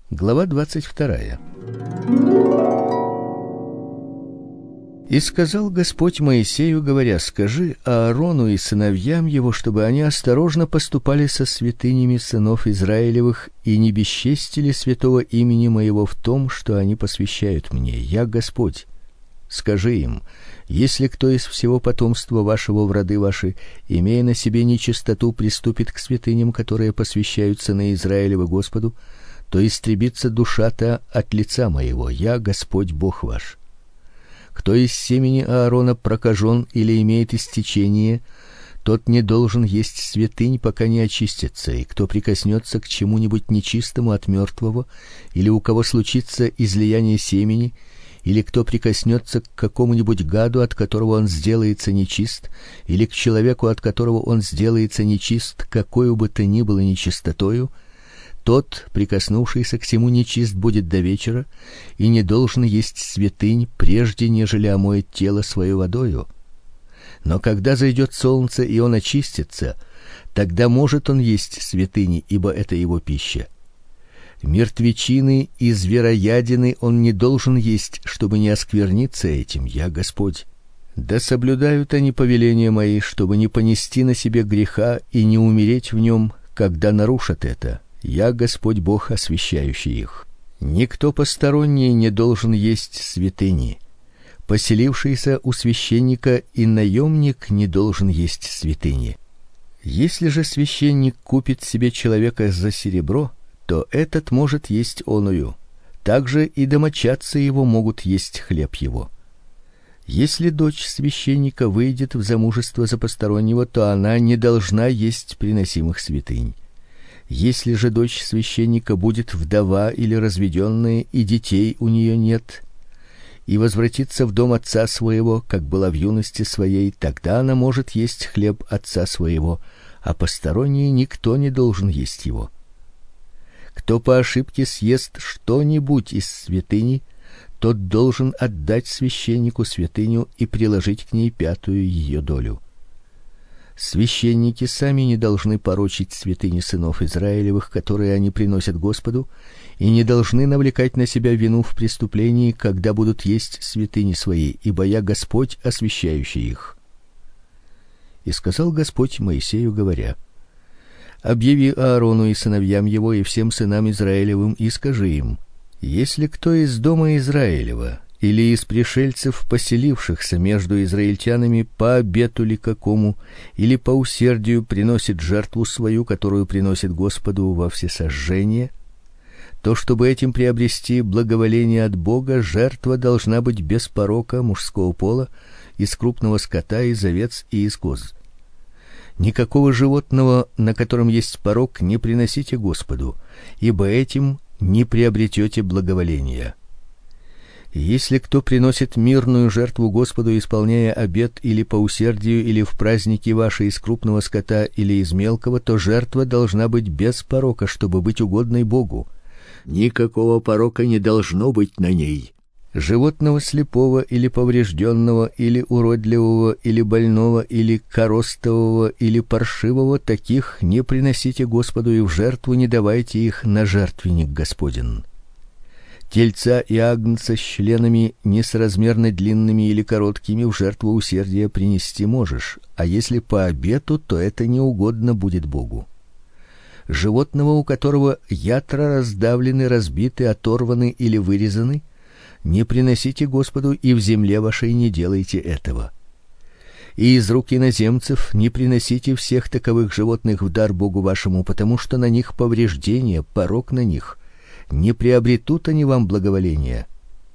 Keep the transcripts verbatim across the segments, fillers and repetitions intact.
Глава двадцать вторая. И сказал Господь Моисею, говоря: скажи Аарону и сыновьям его, чтобы они осторожно поступали со святынями сынов Израилевых и не бесчестили святого имени моего в том, что они посвящают мне. Я Господь. Скажи им: если кто из всего потомства вашего в роды ваши, имея на себе нечистоту, приступит к святыням, которые посвящают сыны Израилевы Господу, то истребится душа-то от лица моего. Я Господь Бог ваш. Кто из семени Аарона прокажен или имеет истечение, тот не должен есть святынь, пока не очистится. И кто прикоснется к чему-нибудь нечистому от мертвого, или у кого случится излияние семени, или кто прикоснется к какому-нибудь гаду, от которого он сделается нечист, или к человеку, от которого он сделается нечист, какой бы то ни было нечистотою, тот, прикоснувшийся к сему, нечист будет до вечера и не должен есть святынь, прежде нежели омоет тело свое водою. Но когда зайдет солнце и он очистится, тогда может он есть святыни, ибо это его пища. Мертвечины и звероядины он не должен есть, чтобы не оскверниться этим. Я Господь. Да соблюдают они повеления мои, чтобы не понести на себе греха и не умереть в нем, когда нарушат это. Я Господь Бог, освящающий их. Никто посторонний не должен есть святыни. Поселившийся у священника и наемник не должен есть святыни. Если же священник купит себе человека за серебро, то этот может есть оную. Также и домочадцы его могут есть хлеб его. Если дочь священника выйдет в замужество за постороннего, то она не должна есть приносимых святынь. Если же дочь священника будет вдова или разведённая, и детей у нее нет, и возвратится в дом отца своего, как была в юности своей, тогда она может есть хлеб отца своего, а посторонний никто не должен есть его. Кто по ошибке съест что-нибудь из святыни, тот должен отдать священнику святыню и приложить к ней пятую ее долю. Священники сами не должны порочить святыни сынов Израилевых, которые они приносят Господу, и не должны навлекать на себя вину в преступлении, когда будут есть святыни свои, ибо я Господь, освящающий их. И сказал Господь Моисею, говоря: объяви Аарону и сыновьям его и всем сынам Израилевым и скажи им: если кто из дома Израилева или из пришельцев, поселившихся между израильтянами, по обету ли какому или по усердию приносит жертву свою, которую приносит Господу во всесожжение, то чтобы этим приобрести благоволение от Бога, жертва должна быть без порока мужского пола, из крупного скота, из овец и из коз. Никакого животного, на котором есть порок, не приносите Господу, ибо этим не приобретете благоволения. Если кто приносит мирную жертву Господу, исполняя обет или по усердию, или в праздники ваши из крупного скота или из мелкого, то жертва должна быть без порока, чтобы быть угодной Богу. Никакого порока не должно быть на ней. Животного слепого или поврежденного, или уродливого, или больного, или коростового, или паршивого, таких не приносите Господу, и в жертву не давайте их на жертвенник Господень. Тельца и агнца с членами несоразмерно длинными или короткими в жертву усердия принести можешь, а если по обету, то это неугодно будет Богу. Животного, у которого ятра раздавлены, разбиты, оторваны или вырезаны, не приносите Господу, и в земле вашей не делайте этого. И из рук иноземцев не приносите всех таковых животных в дар Богу вашему, потому что на них повреждение, порок на них, не приобретут они вам благоволения.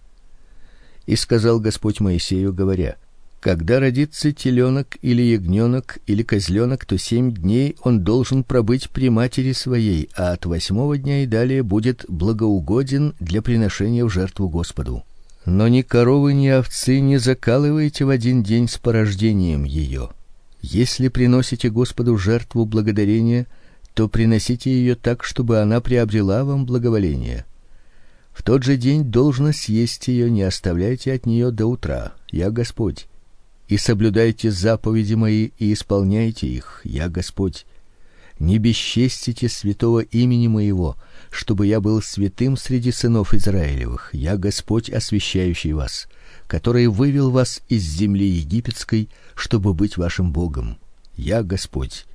И сказал Господь Моисею, говоря: когда родится теленок или ягненок или козленок, то семь дней он должен пробыть при матери своей, а от восьмого дня и далее будет благоугоден для приношения в жертву Господу. Но ни коровы, ни овцы не закалывайте в один день с порождением ее. Если приносите Господу жертву благодарения, то приносите ее так, чтобы она приобрела вам благоволение. В тот же день должно съесть ее, не оставляйте от нее до утра. Я Господь. И соблюдайте заповеди мои и исполняйте их. Я Господь. Не бесчестите святого имени моего, чтобы я был святым среди сынов Израилевых. Я Господь, освящающий вас, который вывел вас из земли египетской, чтобы быть вашим Богом. Я Господь.